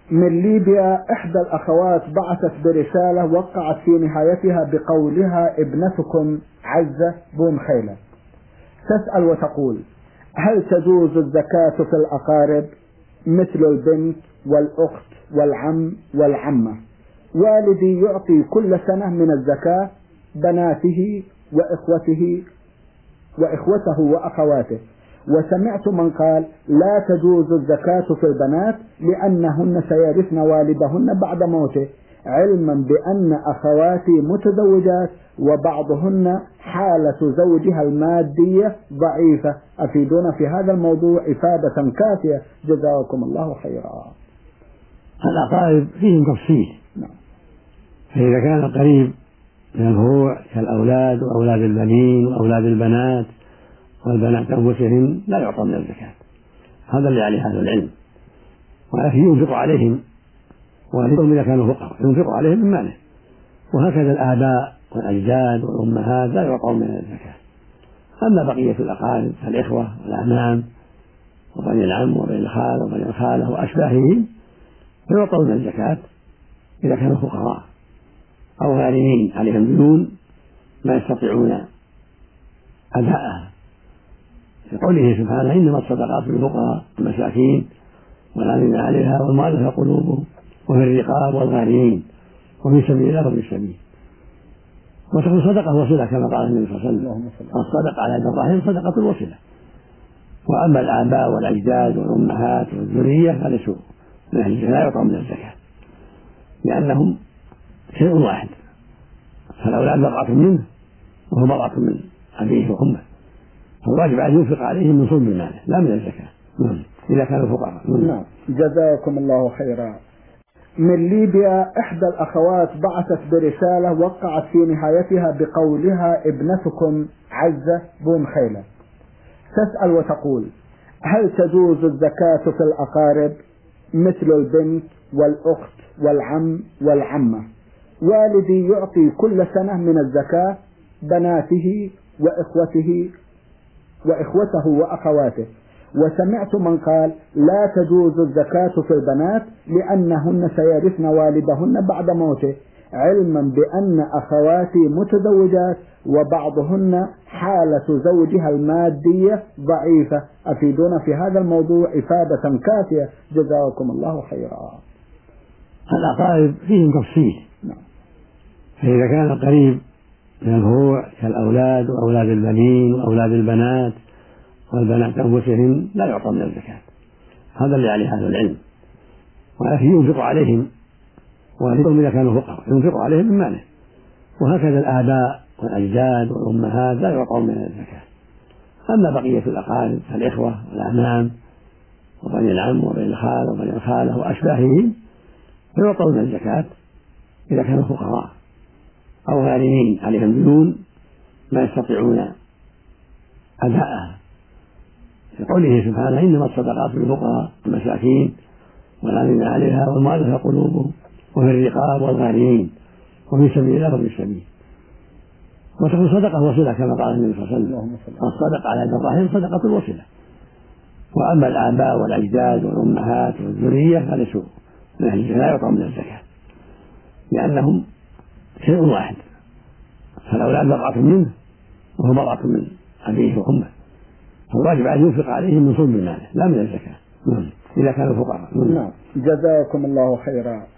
من ليبيا إحدى الأخوات بعثت برسالة وقعت في نهايتها بقولها: ابنتكم عزة بن خيلة. تسأل وتقول: هل تجوز الزكاة في الأقارب مثل البنت والأخت والعم والعمة؟ والدي يعطي كل سنة من الزكاة بناته وإخوته وأخواته، وسمعت من قال لا تجوز الزكاة في البنات لأنهن سيرثن والدهن بعد موته، علما بأن أخواتي متزوجات وبعضهن حالة زوجها المادية ضعيفة. أفيدونا في هذا الموضوع إفادة كافية جزاكم الله خيرا. الأقارب فيهم تفصيل، فإذا كان قريب من الفروع كالأولاد وأولاد البنين وأولاد البنات والبنات أنفسهن لا يعطى من الزكاة، هذا اللي عليه أهل العلم، ولكن ينفق عليهم والدهم إذا كانوا فقراء ينفق عليهم من ماله، وهكذا الآباء والأجداد والأمهات لا يعطون من الزكاة. أما بقية الأقارب كالإخوة والأعمام وبني العم وبني الخال وبني الخالة وأشباههم فيعطون من الزكاة إذا كانوا فقراء أو غارمين عليهم ديون ما يستطيعون أداءها، لقوله سبحانه: إنما الصدقات للفقراء والمساكين والعاملين عليها والمؤلفة قلوبهم وفي الرقاب والغارمين وفي سبيل الله وفي السبيل. وتكون صدقة وصلة كما قال النبي صلى الله عليه وسلم: الصدقة على يد الرحم صدقة الوصلة. وأما الآباء والأجداد والأمهات والذرية فليسوا من أهل الزكاة لا يعطون من الزكاة لأنهم شيء واحد، فالأولاد بضعة منه وهو بضعة من أبيه وأمه، فالواجب أن ينفق عليهم من صلب ماله لا من الزكاة إذا كانوا فقراء. نعم جزاكم الله خيرا. من ليبيا إحدى الأخوات بعثت برسالة وقعت في نهايتها بقولها: ابنتكم عزة بن خيلة. تسأل وتقول: هل تجوز الزكاة في الأقارب مثل البنت والأخت والعم والعمة؟ والدي يعطي كل سنة من الزكاة بناته وإخوته وأخواته، وسمعت من قال لا تجوز الزكاة في البنات لأنهن سيرثن والدهن بعد موته، علما بأن أخواتي متزوجات وبعضهن حالة زوجها المادية ضعيفة. أفيدونا في هذا الموضوع إفادة كافية جزاكم الله خيرا. الأقارب فيهم تفصيل، فإذا كان قريب من الفروع كالأولاد وأولاد البنين وأولاد البنات والبنات أنفسهن لا يعطى من الزكاة، هذا اللي عليه أهل العلم، ولكن ينفق عليهم والدهم إذا كانوا فقراء ينفق عليهم من ماله، وهكذا الآباء والأجداد والأمهات لا يعطون من الزكاة. أما بقية الأقارب كالإخوة والأعمام وبني العم وبني الخال وبني الخالة وأشباههم فيعطون من الزكاة إذا كانوا فقراء أو غارمين عليهم ديون ما يستطيعون أداءها، لقوله سبحانه: إنما الصدقات للفقراء والمساكين والعاملين عليها والمؤلفة قلوبهم وفي الرقاب والغارمين وفي سبيل الله وفي السبيل. وتكون صدقة وصلة كما قال النبي صلى الله عليه وسلم: الصدقة على يد الرحم صدقة الوصلة. وأما الآباء والأجداد والأمهات والذرية فليسوا من أهل الزكاة لا يعطون من الزكاة لأنهم شيء واحد، فالأولاد بضعة منه وهو بضعة من أبيه وأمه، فالواجب أن ينفق عليهم من صلب ماله لا من الزكاة إذا كانوا فقراء. نعم جزاكم الله خيرا.